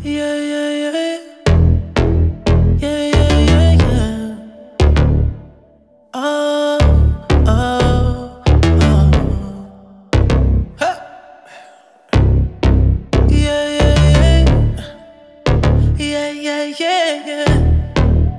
Yeah, yeah, yeah. Yeah, yeah, yeah, yeah. Oh, oh, oh. Huh. Yeah, yeah, yeah. Yeah, yeah, yeah, yeah.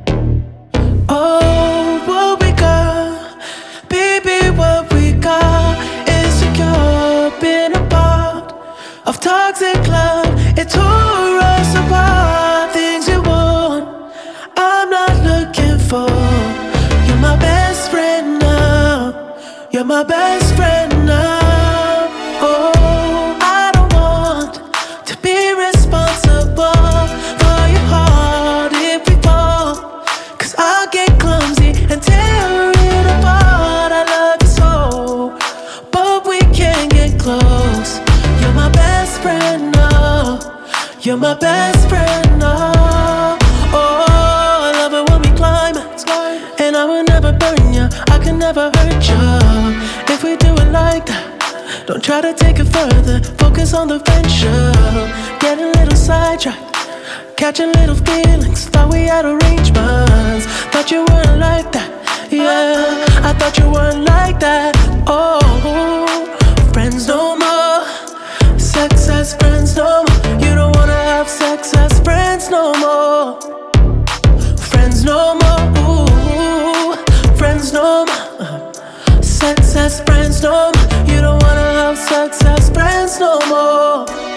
Oh, what we got, baby, what we got is secure. Been a part of toxic love. It tore us apart. Things you want, I'm not looking for. You're my best friend now. You're my best friend now. Oh, I don't want to be responsible for your heart if we fall. 'Cause I'll get clumsy and tear it apart. I love you so, but we can't get close. You're my best friend now. You're my best friend now. Oh, I love it when we climax, and I will never burn you. I can never hurt you if we do it like that. Don't try to take it further. Focus on the friendship. Getting a little sidetracked, catching little feelings. Thought we had arrangements. Thought you weren't like that. Yeah, I thought you weren't like that. Oh, friends no more. Sex as friends no more. You don't wanna have sex as friends no more. Friends no more. Ooh, friends no more. Sex as friends no more. You don't wanna have sex as friends no more.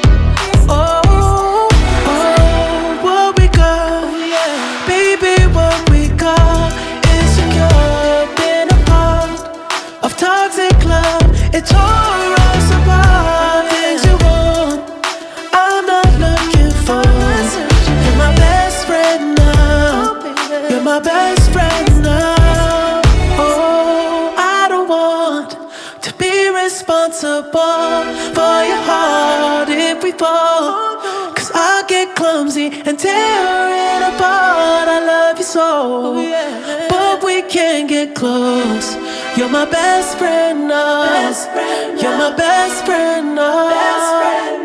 Oh, what we got, baby, what we got is secure. Been a part of toxic love. It tore us apart. Things you want, I'm not looking for. You're my best friend now. You're my best friend now. Oh, I don't want to be responsible for your heart if we fall. 'Cause I'll get clumsy and tear it apart. I love you so, but we can't get close. You're my best friend now. You're my best friend now.